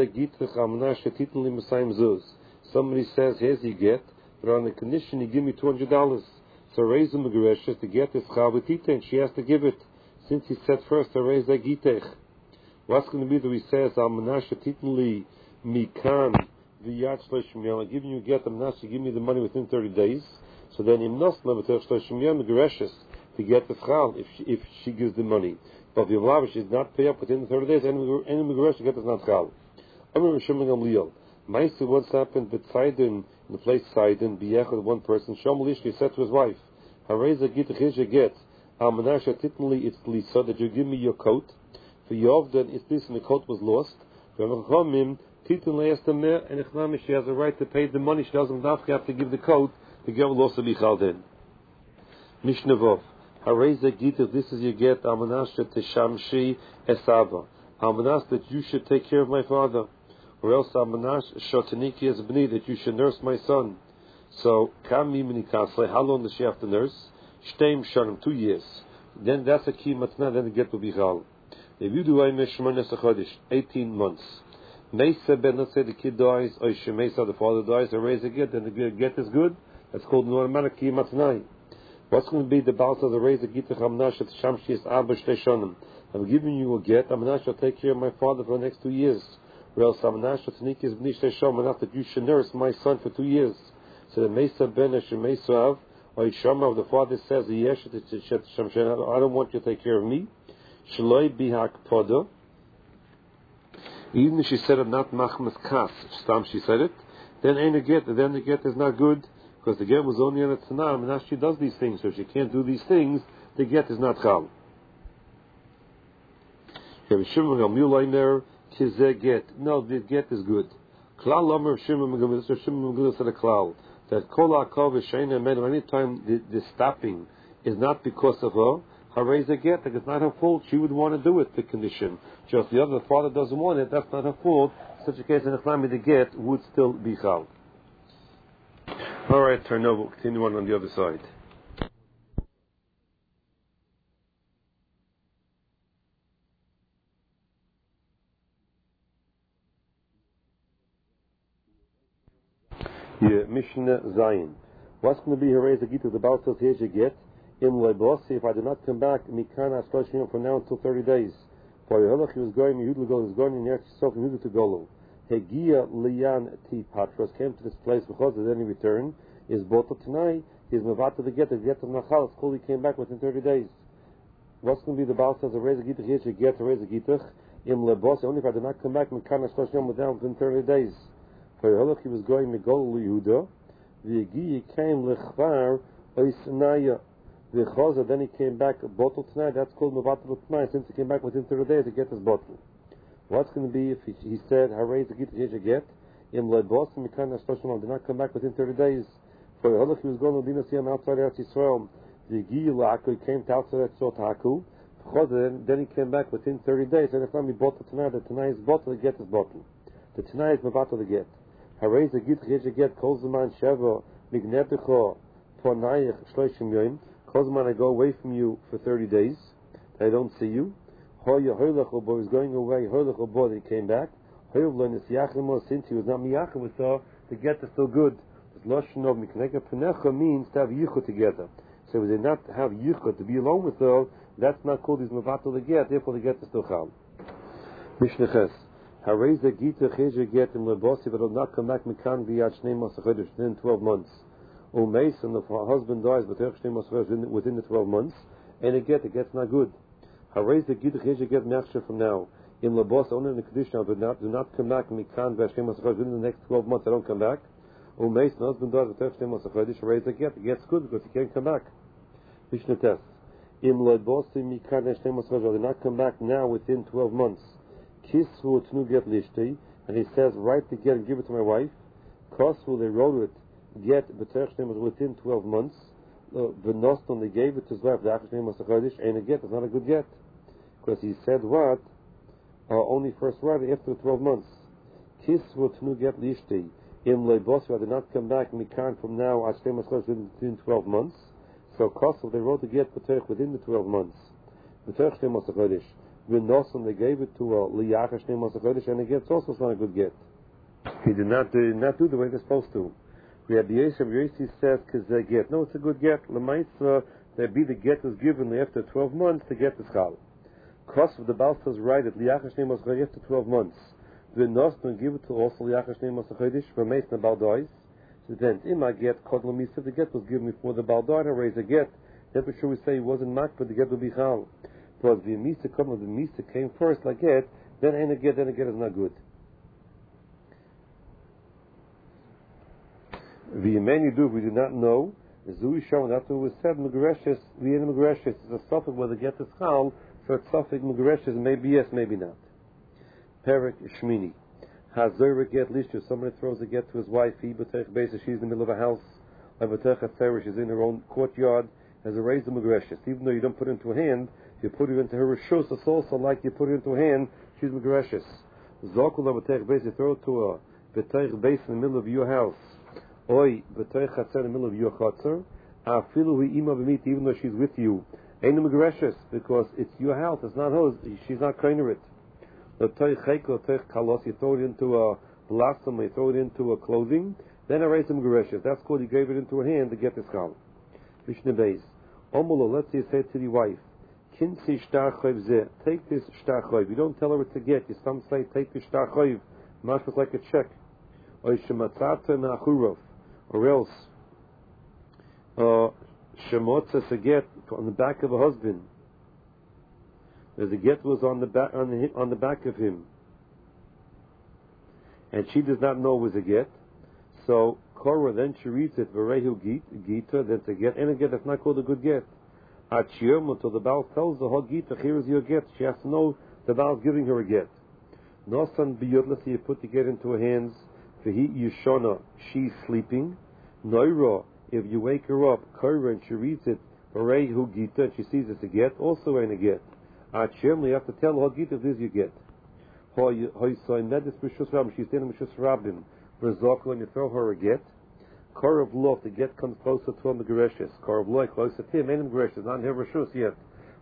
says, here's you get, but on the condition you give me $200. So raise the Megareshes to get this chal with and she has to give it. Since he said first, raise the gitech. What's going to be that he says, Al-Menashe titnli mikan v'yad shloshim yom. I'm giving you a get, Al-Menashe, give me the money within 30 days. So then, im nos levatech shloshim yom Megareshes to get the chal if she gives the money. But the Yavlavish is not pay up within the 30 days, any Megaresh to get this not chal. I'm Rishon Gamliel. Ma'aseh once happened with Sidon, in the place Sidon, b'yechad one person, Shomalishki said to his wife, Hareza gitech is your get. Al-Menashe titnli it's lisa, that you give me your coat. For Yov, then it's this, and the coat was lost. Titan le'est meh, and echnami, she has a right to pay the money. She doesn't have to give the coat. The girl will also be chaldin. Mishnah Vov. Hareza Gita, this is your get, Almanash Teshamshi Esava. Almanash that you should take care of my father. Or else Almanash Shotaniki as Bni, that you should nurse my son. So, Kami Minikasle, how long does she have to nurse? Shteim Shanim, 2 years. Then that's a key matna, then the get will be chal. If you do a Meshmanes Achadish, 18 months. Mesa Ben, let's say the kid dies, or Shemesa, the father dies, Hareza Get, then the get is good. That's called an automatic key matnai. What's going to be the balance of the Reza Gita Chamnash at Shamshis Abba Shteshonim? I'm giving you a get. Amanash will take care of my father for the next 2 years. Or else Amanash will take his Bnish Teshom enough that you should nurse my son for 2 years. So the Mesa Ben Shemesav or Ishama of the father says, Yesh I don't want you to take care of me. Shaloi Bihak Podo. Even if she said it not Machmas Kas, Stam she said it, then ain't a get, then the get is not good. Because the get was only on a tzana, and now she does these things. So if she can't do these things, the get is not chal. No, the get is good. Klal Lomer Shimon Megillah said a klal that Kol Akov Sheina Men. Anytime the stopping is not because of her, Harei the get. Like it's not her fault. She would want to do it. The condition. Just the other father doesn't want it. That's not her fault. In such a case, in the get would still be chal. All right, turn over. Continue on the other side. Yeah, Mishnah Zion. What's going to be Harei Gita? The Baal says here you get in Lebos. If I do not come back, Mikana Shloshim from now until 30 days. For Yeholach he was going, Yehud Go was going in Yesh Sof and Yehud to Golo. Hegia Lian T Patros came to this place because then he returned. Is Botel tonight? He's Mavata the get of Nachal. It's called he came back within 30 days. What's going to be the Baal says a Reza Gitach? Here you get a Reza Gitach in Lebos. Only if I did not come back, Mikana Shloshim was down within 30 days. For Yeholach he was going Megol Yehuda. The Hegia came Lechvar Oisnaya. The Chosa then he came back Botel tonight. That's called Mavata tonight. Since he came back within 30 days, he get his bottle. What's going to be if he said Harei the Gitach? Here you get in Lebos and Mikana Shloshim did not come back within 30 days. For Yeholach he was going to Medina Siyam outside Eretz Yisrael. The Giyulak he came to outside Eretz Yisrael Taku. Then he came back within 30 days. And if not be bottle tonight, the tonight is bottle, the get is bottle. The tonight is Mavato the get. Harei the Gitach here you get Kol Zaman Sheva Mignetecho Ponayich Shloshim Yoim. Kol Zaman I go away from you for 30 days. I don't see you. Hoylach Obo is going away. Hoylach Obo he came back. Hoylach Nisiyachimo since he was not Miyachim with her, the get is still good. Lashon of Mikneka Penecha means to have yichud together. So if they not have yichud to be alone with her, that's not called his Mavato the get. Therefore, the get is still chal. Mishnah Ches. Harei the Gita Chezhe get in Lebos if it will not come back Mikan v'yad Shnei Masachadish within 12 months. Umeis and the husband dies but Shnei Masachadish within the 12 months, and the get's not good. Harei the Gita Chezhe get Mechsher from now. In Lebos only in the condition do not come back Mikan v'yad Shnei Masachadish within the next 12 months. I don't come back. Umeis and husband dies but Shnei Masachadish. Harei the get's good because he can't come back. Mishnah Tes. In Lebos Mikan v'yad Shnei Masachadish did not come back now within 12 months. Kisvu tnu get lishti, and he says, write the get and give it to my wife. Kosvu, they wrote it, get b'terchtem was within 12 months. V'noston, they gave it to his wife, the achashnem was a chadish, and a get is not a good get. Because he said what? Only first right after 12 months. Kisvu tnu get lishti. In Leibosva, did not come back mikan from now, achashnem was within 12 months. So Kosvu, they wrote the get b'terch within the 12 months. B'terchtem was a chadish. When Nosson they gave it to Liyachash Name Masachadish, and it gets also not a good get. He did not do the way they're supposed to. Rabbi Yossi says because get. No, it's a good get. Lemaitza that be the get was given after 12 months. The get is chal. Kos of the Baal says right at Liyachash Name Masachadish after 12 months. When Nosson give it to also Liyachash Name Masachadish for Mason the Baal dies. So then in my get Kod Lemisa the get was given before the Baal died. I raise a get. Therefore, sure we say it wasn't mak, but the get will be chal. But the Misa came first like it, then ain't a get, then a get is not good. The Yemeni do, we do not know. Zui shown after it was said, Megreshes, the end of Megreshes is a suffix where the get is chal, so it's suffix Megreshes, maybe yes, maybe not. Perik Shmini. Hazera get lishus. Somebody throws a get to his wife. He b'teich basis. She's in the middle of a house. She's in her own courtyard. Has a raised magreshus. Even though you don't put it into a hand, you put it into her rishus. It's also like you put it into a hand. She's magreshus. Zokul b'teich basis. You throw it to her. B'teich base in the middle of your house. Oi b'teich chatzer in the middle of your chatzer. Afilu hu ima b'mit. Even though she's with you, ain't magreshus because it's your house. It's not hers. She's not kind of it. You throw it into a blossom, you throw it into a clothing, then I raise some gereshes. That's called you gave it into her hand to get this chal. Mishnah Beis. Omulo, let's say you say to the wife, Kinsi shtar choyv zeh, take this shtar choyv. You don't tell her what to get. You some say, take this shtar choyv. Mash was like a check. Or shematzata ma'achurov. Or else, shemotza se get on the back of a husband. The get was on the back of him, and she does not know it was a get. So Korah then she reads it Varehu Gita. That's a get, and a get that's not called a good get. Achiyom until the Baal tells the whole Gita, here is your get. She has to know the Baal is giving her a get. Nosan biyodless, you put the get into her hands. V'hi yishona, she's sleeping. Noira, if you wake her up, Korah and she reads it Varehu Gita, and she sees it's a get, also ain't a get. You have to tell her Gita this you get. She's standing in Mishus Rabbim. When you throw her a get, Korav Lof, the get comes closer to him, the Gereshes. Korav Lof, closer to him, ain't him Gereshes, not in her Rishus yet.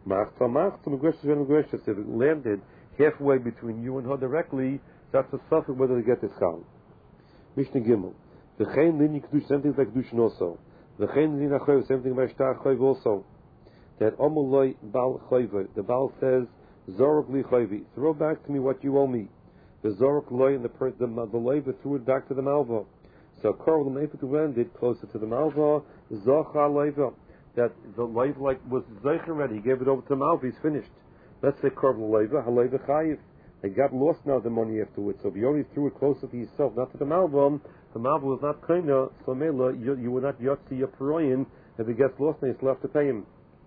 If it landed halfway between you and her directly, that's a suffix whether to get this chal. Mishnah Gimel. The Chain Lini Kedush, same thing like Kedushin also. The Chain Lini Achoy, same thing by Shtar Choyv also. That Omuloi Bal Choyve, the Baal says, Zorok Li Choyvi, throw back to me what you owe me. The Zorok Loi and the Leiva threw it back to the Malva. So Korah the Meifik landed closer to the Malva, Zocha Leiva, that the Leiva was Zeich already, he gave it over to the Malva, he's finished. Let's say Korah the Leiva, Haleiva Chayiv. They got lost now the money afterwards. So if you only threw it closer to yourself, not to the Malva was not kinda, so Mela, you would not Yotzi your Peroyan, if it gets lost, then you still have to pay him.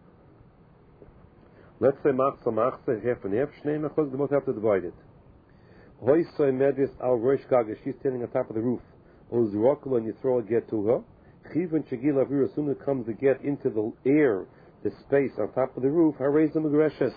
Let's say machsa, half and half, shnei machos, they both have to divide it. Hoi soy medvis al rosh gaga, she's standing on top of the roof. Ozrokla, and you throw a get to her. Chiv and shagil avir, as soon as it comes to get into the air, the space on top of the roof, harays them agreshes.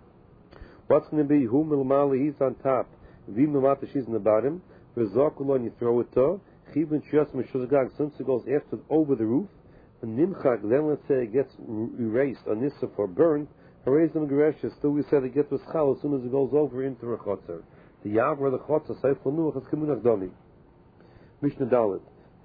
What's going to be? Hu milmali, he's on top. Vi milmata, she's in the bottom. Ozrokla, and you throw it to her. Chiv and shias meshuzgag, since it goes after over the roof. And nimchak, then let's say it gets erased, on this or burned. Harazim Gereshes, still we said it gets with chal as soon as it goes over into a chotzer. The yav where the chotzer, Seif Lanuach, is Kimunach Dami. Mishnah Dalet.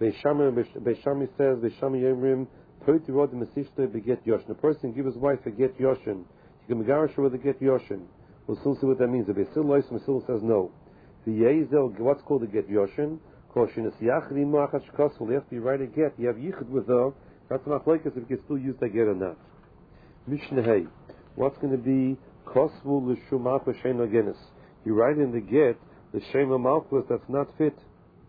Beishami says, Beishami Yemrim, Toiti Rod Mesishte beget Yoshin. A person give his wife a get Yoshin. You can begarish her with a get Yoshin. We'll soon see what that means. The Beisil Lois Mesil says no. The Yezel, what's called a get Yoshin? Koshin is Yachri Moachas Kosel. You have to write a get. You have Yichud with her. That's not like us if you can still use that get or not. Mishnah Hay. What's going to be Kosvu l'shum malchus shein agenis? You write in the get the shema malchus that's not fit,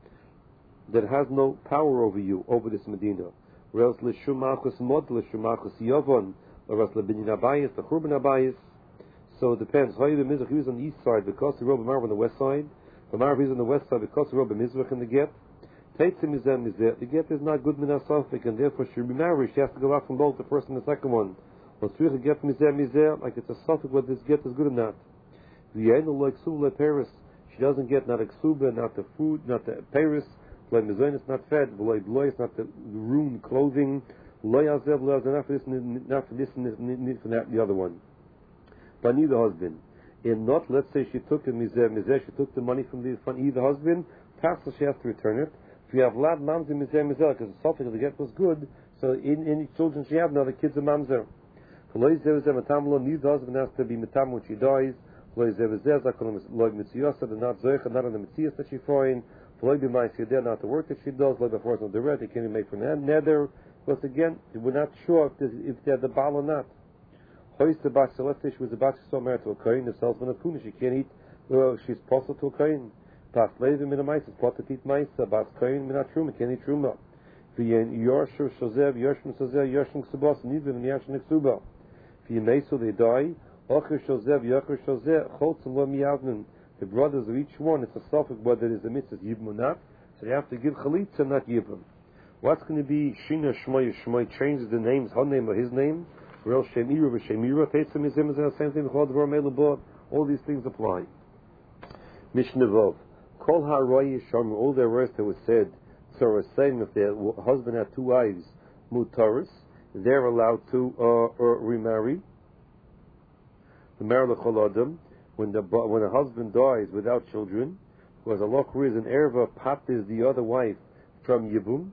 that has no power over you, over this Medina. Whereas l'shum malchus mod, l'shum malchus yavon, or else l'binyan abayis, the churban abayis. So it depends. How you the he was on the east side because the Rob Marv on the west side. The Marv is on the west side because the Rob Mizrach in the get. Teitzim is there. The get is not good minasafik, and therefore she will be married. She has to go out from both the first and the second one. Once we get mizer, like it's a suffix whether this get is good or not. V'yeinu like suba Paris, she doesn't get not a ksuba, not the food, not the Paris. Like mizayin is not fed. V'loy bloy is not the room, clothing. Loy azev, loy azev, not for this, and for that, the other one. But neither husband. And not, let's say she took a mizer, she took the money from either husband. Pastor, she has to return it. If you have lad mamzer mizer, because the suffix of the get was good, so in any children she have now, the kids are mamzer. Neither husband has to be metam when she dies. They're not zoicha, not on the mitzias that she find. They're not the work that she does. Like before, it's not the red. They can't even make from nether. Because again, we're not sure if they're the baal or not. Let's say she was about to start married to a kohen. The salesman of kuna, she can't eat. She's possible to a kohen. Pas levim min a ma'isa. Pot to eat ma'isa. Bas kohen min a truma. Can't eat truma. V'yen yorshu shozev yoshim shozev yoshim ksubas. Neither in yashin ksuba. They die. The the brothers of each one, it's a suffix whether it is a mitzvah yibum or not. So they have to give chalitza, not yibum. What's going to be Shina Shmoy? Shmoy changes the names, her name or his name. Rel Shemira v'Shemira. Teitzim Yizim is the same thing. All these things apply. Mishnah Vov. Kol ha'roy yisham. All their words that was said. So we're saying if their husband had two wives, mutaris, they're allowed to remarry. The marriage of Adam. When a husband dies without children, because Allah is an erva pat is the other wife from Yibum.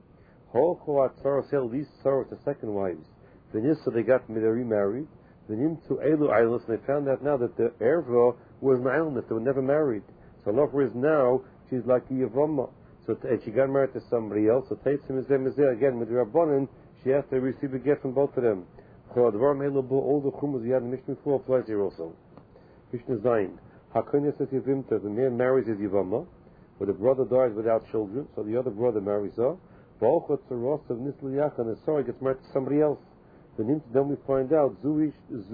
These sorrows the second wives. So they got remarried. And they found out now that the erva was an islandess, they were never married. So Allah is now she's like a Yavama. So and she got married to somebody else. So Teitzim is there again with the Rabbanan, she has to receive a gift from both of them. All the chumas we had in Mishnah 4 applies here also. Mishnah Zayin. The man marries his Yavama, but the brother dies without children, so the other brother marries her. And the sorry gets married to somebody else. Then we find out we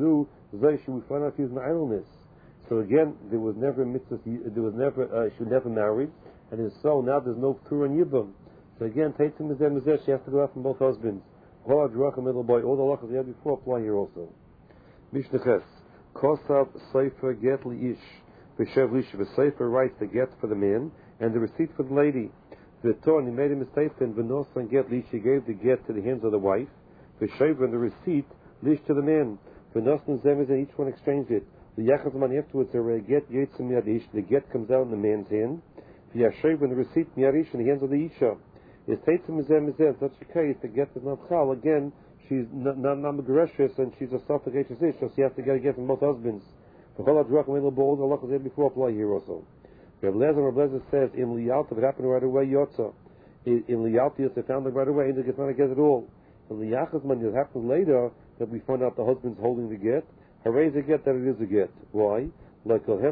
find out she's an idleness. So again, there was never a mitzvah. There was never she never married, and so now there's no Tur and Yibum. So again, Teitzim is there. She has to go out from both husbands. All the halachas we had before apply here also. Mishnah Ches. Kosav Sefer Get Liish. V'shev Lish. The Sefer writes the get for the man and the receipt for the lady. The Torah, he made a mistake and V'nos and Get Lish. He gave the get to the hands of the wife. V'shev and the receipt Lish to the man. V'nos and Zemes and each one exchanged it. The Yachaz man afterwards the get Yetzim Yadish. The get comes out in the man's hand. V'yashev and the receipt Yarish in the hands of the Isha. Is Teitzim Zemes such a case the get is not chal again. She's not Magreshis and she's a suffocatious ish, so she has to get a get from both husbands. The halachas had before apply here also. Reb Lezer says in Liyalta, it happened right away. Yotza in Liyalta, they found it right away. And it's not a get at all. In Liyachas, when it happens later that we find out the husband's holding the get, hooray is a get that it is a get. Why? Like the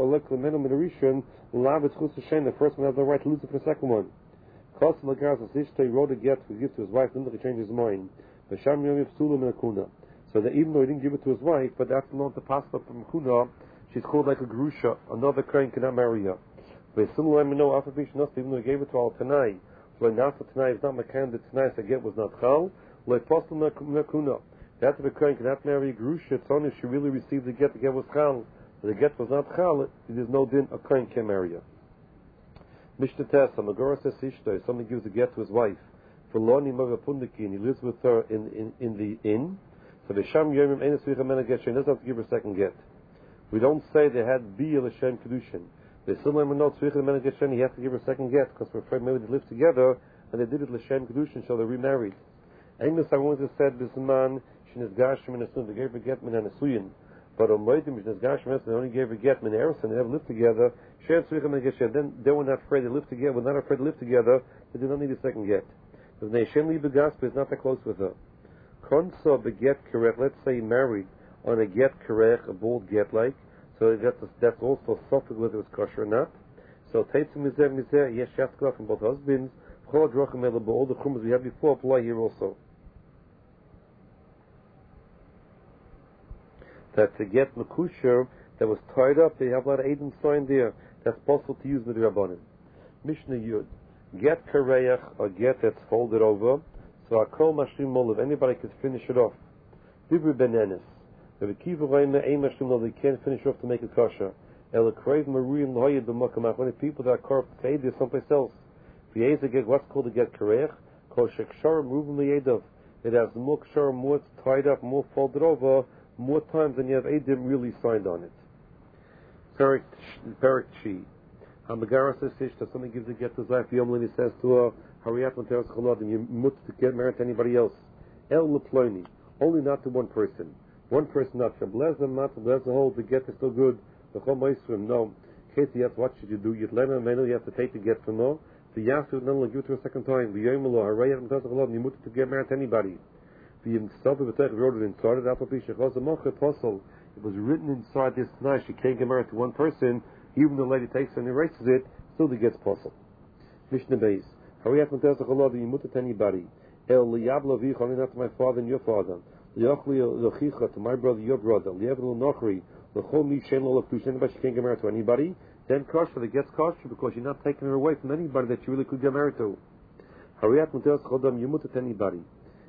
first one has the right to lose it for the second one. Kost Lagas Asishtay wrote a get to give to his wife, then he changed his mind. So that even though he didn't give it to his wife, but after long the pastor from Kuna, she's called like a grusha. Another kohen cannot marry her. But similar, even though he gave it to Al Tanai, when after Tanai is not Makan, the Tanai the get was not chal. Like Pastor Makuna, that the kohen cannot marry a grusha. It's only if she really received the get was chal. The get was not chal. It is no din a kohen can marry her. Mishnah Tessa, Magora says Ishta, somebody gives a get to his wife. For Loni Mavapundaki, and he lives with her in the inn. So the Sham Yomim Enes Vicha get, she doesn't have to give her a second get. We don't say they had Biyah L'Shem Kedushin. They still never know Tzvicha Mena Geshen, he has to give her a second get, because we're afraid maybe they live together, and they did it L'Shem Kedushin, so they're remarried. English, I wanted to say, this man, Shinis Gashim and Asun, they gave her get Min Anasuyin. But on Moedim, Shinis Gashim, they only gave her get Min Erison, they never lived together. Shem Tzvicha Mena Geshen, then they were not afraid, they lived together, we're not afraid to live together, they did not need a second get. The Neishem Libegaspa is not that close with her. Konsa beget kerech, let's say married on a get kerech, a bold get like, so that's also suffered whether it was kosher or not. So Teitzim Mizer, yes, she has to go out from both husbands. All the chumas we had before apply here also. That to get Mekusher that was tied up, they have a lot of Adam sign there. That's possible to use with the Rabbanim. Mishnah Yud. Get kareach or get that's folded over. So akol mashlim mol, if anybody could finish it off. Dibri benenis. If a kiva reime ein mashlim mol, they can't finish off to make it kosher. El krayv maruyin loyed b'makamach. When the people that are carved paid there someplace else. V'yeza get what's called a get kareach. Kol shekshar moving liyedav. It has more kshar, more tied up, more folded over, more times than you have Edim really signed on it. Perik Chi. Hamagara says that somebody gives a get to his wife. Yom he says to her, "Hariyat materas chaladim, you mut to get married to anybody else." El leploni, only not to one person. One person not to bless them, not to bless the whole. The get is still good. The chol moisrim, no. Katie, what should you do? You have to take the get from her. The yasu then will give it to her a second time. The yomelo hariyat materas chaladim, you mut to get married to anybody. The himself wrote it inside it. It was written inside this night. She can't get married to one person. Even the lady takes it and erases it, still it gets possible. Mishnah Beis. Hariyat materas chaladim, you mut to anybody. El liyabla v'ich, only not to my father and your father. Liachli lechicha, to my brother, your brother. Lievin l'nochri, l'chol mi shem lo l'kdush, anybody she can't get married to anybody. then kosher, the get's kosher because you're not taking her away from anybody that you really could get married to. Hariyat Muteras Chodam Yumut to anybody.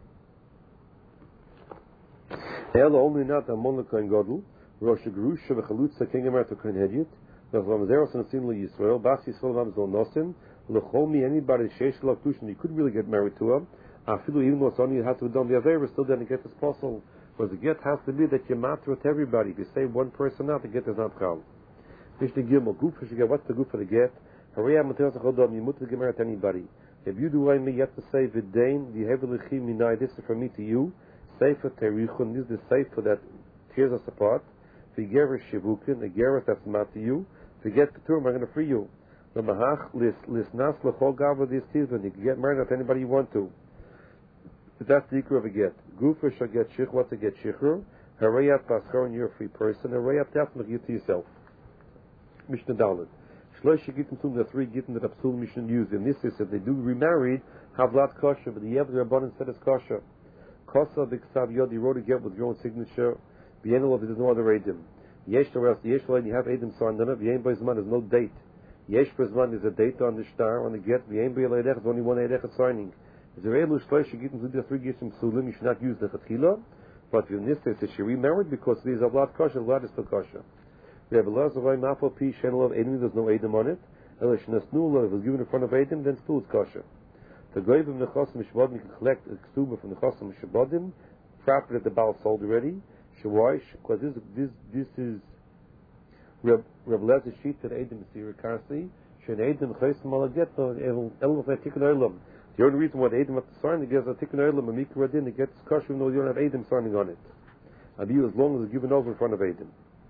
Ela only not a Monaka and Godel, Rosh Grusha Vechalutza King America Kohen Hedjit, Vechalmazeros and Sin Yisrael, Bas Yisrael Mamzol Nosin, Lechomi, anybody Sheish Laktushin, you could really get married to her. Afilu, even though it's only you have to be done the Aveira, still then the get is possible. Because the get has to be that you matter with everybody. If you say one person out, the get is not chal. Mishnah Gimel, Gufa should get, what's the Gufa for the get? Hariyah Materas Chodam, you mut to get married to anybody. If you do me, you have to say Vidain, the Hevelechim Minai, this is from me to you. Sefer Terichon, this is the Sefer that tears us apart. Vigerer Shivukin, a Geras that's not to you. Forget the term, I'm going to free you. The Mahach, Lisnas, Lechol Gava, this Tizman, you can get married to anybody you want to. But that's the Iker of a get. Gufa shall get Shich, what to get Shichur. Harayat Paschar, and you're a free person. Harayat Tafmach, you to yourself. Mishnah Dalet. Shlosh Gittin Tum, the three Gittin that Absul Mishnah used. And this is if they do remarried, Havlat Kosher, but the Yev the Rabbanan said it's Kosher. Kosa Biksav Yod, you wrote a get with your own signature. Vienel of it is no other Edim. Yesh the rest, Yesh Lane, you have Edim signed on it. Vien Boizman, there's no date. Yesh Boizman is a date on the star, on the get. Vien Boizman, there's only one Eidech signing. If the Reilu Shlosh Gittin Tum, the three Gittin Psulim, you should not use the Chatchila. But in this case, is she remarried? Because these are Havlat Kosher, Havlat is still Kosher. We have a lot of Mafal Pi Shenel of Edim, there's no Edim on it. Elish Nasnula, if it was given in front of Edim, then still it's Kosher. The Goyim of Nechosim Mishbodim, you can collect a Ksuba from the Nechosim Mishbodim, property that the Baal sold already. Shawash, because this is Reb Lezer sheet that Edim Sira Karsi, Shen Edim Chaysim Malaget, Elam of Tikkun Olam. The only reason why the Edim have to sign, it gets a Tikkun Olam, a Mikra Radin, it gets Kosher, even though you don't have Edim signing on it. Abi, as long as it's given over in front of Edim.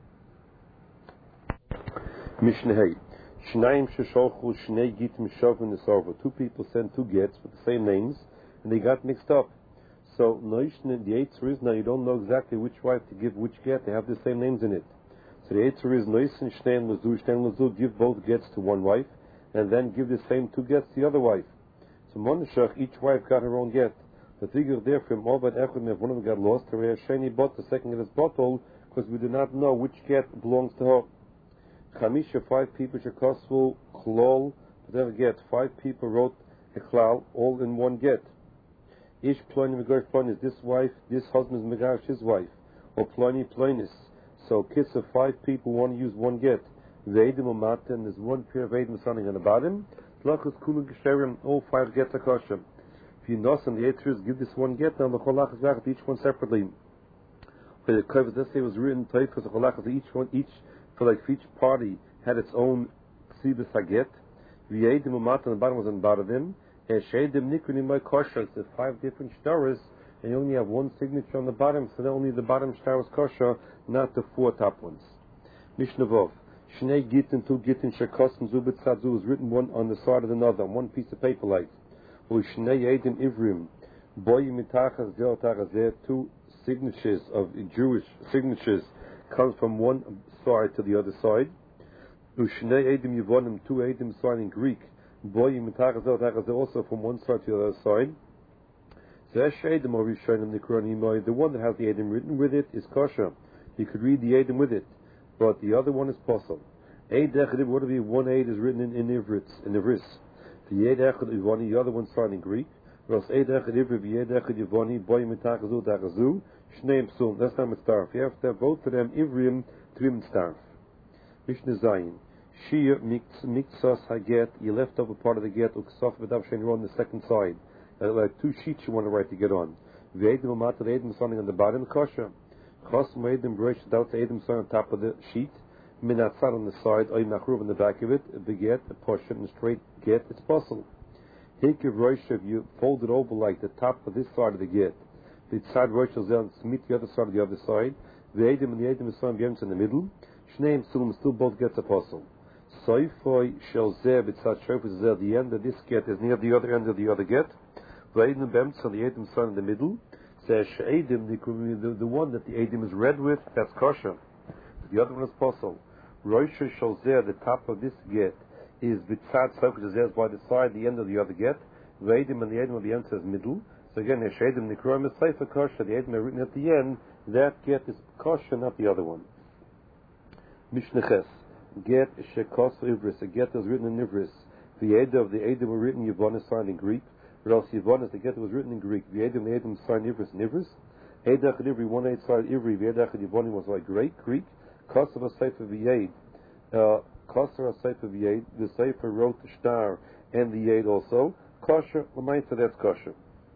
Mishnah Hay. Shnaim Shesholchu Shnei Gitim Shovin Nesarva. Two people sent two gets with the same names, and they got mixed up. So Noishne, the answer is now you don't know exactly which wife to give which get. They have the same names in it. So the answer is Noishne Shnein Lazu, give both gets to one wife, and then give the same two gets to the other wife. So Monashach, each wife got her own get. The figure there from Obad Echad, if one of them got lost, the Sheni bought the second get is bottled, because we do not know which get belongs to her. Chamisha, 5 people, Shekosvu, Chlol, whatever get. 5 people wrote a klal, all in one get. Ish Ploni Megosh Ploni is this wife, this husband is Megash his wife. Or Ploni Plonis. So kids of 5 people want to use one get. Vedim Umata, and there's one pair of Vedim standing on the bottom. Tlachus Kulun Gesherim, all 5 gets are kosher. If you know some, the answer is give this one get, now the Cholach is back each one separately. But the Kovetz, let's say it was written, because the Cholach is each so like each party had its own Ksibis Haget. V'yedim Umat on the bottom was on Baradim. And Sheidim Nikuni My Kosher. It's 5 different shtaras, and you only have one signature on the bottom, so then only the bottom shtar was kosher, not the 4 top ones. Mishnah Vov. Shnei Gittin, 2 Gittin, Shekosm Zubit Sadzu was written one on the side of another, on one piece of paper like. Or Shnei Yedim Ivrim. Boy Mitachas Del Tachas, 2 signatures of Jewish signatures comes from one side to the other side. Ushnei Edim Yevonim, 2 Edim signing Greek. Boy Mitachas also from one side to the other side. Zesh Edim or Rishonim Nikronim, the one that has the Edim written with it is kosher. You could read the Edim with it, but the other one is possible. Eid Echad, what if one Eid is written in Ivrit, in Ivris? The Eid Echad Yevoni, the other one signing Greek. Ros Eid Echad Ivrit, the Eid Echad Yevoni, Boy Mitachas Tachazu. Shneim Psum, that's not Mitzdarf. You have to have both of them, Ivrim, to be Mitzdarf. Mishnah Zayin. Shia Miktsas Haget, you left over part of the get, Uksof V'dav Shein, you're on the second side. Like 2 sheets you want to write to get on. V'edim Umat, the Edim something on the bottom, Kosher. Chos M'edim Bresh, without the Edim sign on top of the sheet. Minatzad on the side, Oy Nachruv on the back of it, a beget, a portion, and a straight get, it's possible. Hikiv Roishev, you fold it over like the top of this side of the get. The side Rosh Hashanah meet the other side of the other side. The Edim and the Edim is in the middle. Shneim still both gets apostle. Soifoy shel zeh b'tzad shofet zeh. The end of this get is near the other end of the other get. The Edim b'emtz and the Edim son in the middle. Says Edim the one that the Edim is red with, that's kosher. The other one is apostle. Rosh shel zeh, the top of this get is b'tzad shofet zeh, by the side, the end of the other get. The Edim and the Edim of the end says middle. So again, Eshedim Nikroim is Seifa Kosher, the Edim are written at the end, that get is kosher, not the other one. Mishnah Ches. get shekos ivris. A get that was written in ivris. The Edom were written in Yavonis, signed in Greek. But also Yavonis, the get that was written in Greek. The Edom signed ivris and ivris. Eidach and Ivri, 1/8 signed Ivri. The Eidach and Yavonim was like Greek. Kosav HaSefer V'Yed. Kosav HaSefer V'Yed. The Sefer wrote the Shtar and the Yed also. Kosher, L'maitza, that's kosher.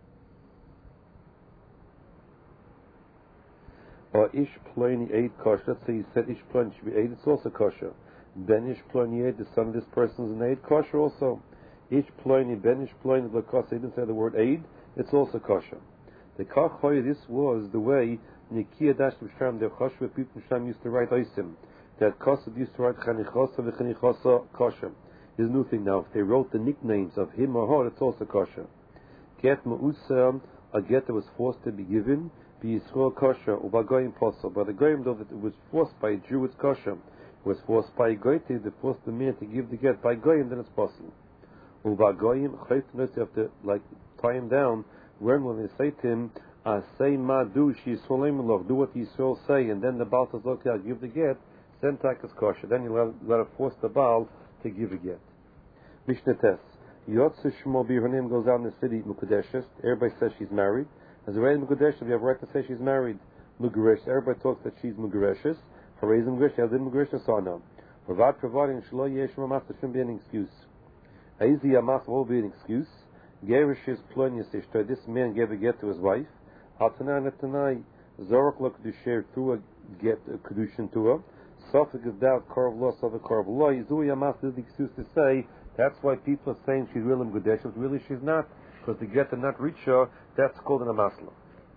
Ish Ploni Eid kosher. Let's say he said Ish Ploni should be Eid, it's also kosher. Ben Ish Ploni Eid, the son of this person is an Eid, kosher also. Ish Ploni, Ben Ish Ploni, the kosher, he didn't say the word Eid, it's also kosher. The Kachoy, this was the way Nikia Dash Mishram, the Choshva people Mishram used to write Oisim. That kosher used to write Chanichosa v'Chanichosa kosher. There's a new thing now. If they wrote the nicknames of him or her, it's also kosher. Get Ma'usam, a get that was forced to be given, be Yisrael kosher, or by Goyim posel. By the Goyim, though, that it was forced by a Jew, it's kosher. It was forced by a Goyim, they forced the man to give the get. By Goyim, then it's possible. Or by Goyim, you have to, tie him down. When they say to him, say ma do, do what Yisrael say, and then the Baal says, okay, I'll give the get, then tak is kosher. Then you let her force the Baal to give a get. Mishnah Tes. Yotze Shmo her name goes out in the city, Mukadeshes. Everybody says she's married. As a right Mukadeshes, we have a right to say she's married. Mugaresh. Everybody talks that she's Mugareshes. Harazim Mugaresh, Yazim Mugareshes, or no. Without providing Shlo Yesh Mamas, there shouldn't be an excuse. Aizi Yamas will be an excuse. Gerish is Plonius Ishtar. This man gave a get to his wife. Altanai Netanai. Zorok lo Kedusher through a get a Kedushin to her. Sophic is doubt, Korv law, Sophic Korv law. Yizui Yamas is the excuse to say that's why people are saying she's really Mgudesh, but really she's not, because the get did not reach her. That's called an Amasla.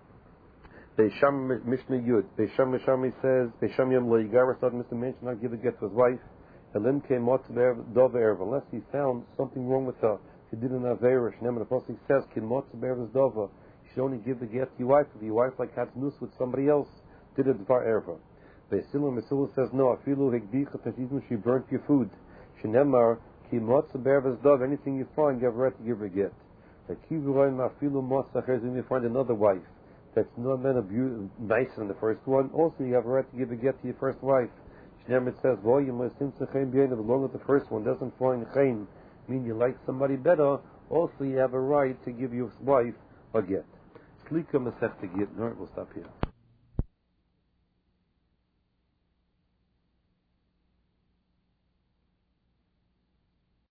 Beisham Mishnah Yud. Beisham Mishami says, Beisham Yom Lo Yigar started Mr. Mention not give a get to his wife, and then came Dov Erev, unless he found something wrong with her. She did an Avera. Shneim, the Apostle says, Kin Motz Berev Dova. You should only give the get to your wife if your wife had nus with somebody else. Did it Dvar Erva. Beisila says, no, Afilu Hegdicha Tashizmu, she burnt your food. Shnemar, Ki Motz Berev Dov, anything you find, you have a right to give a get. When you find another wife that's not nicer than the first one, also you have a right to give a get to your first wife. Shneim, it says, as long as the first one doesn't find chaim, mean you like somebody better, also you have a right to give your wife a get. Slika Masech to get. No, we'll stop here.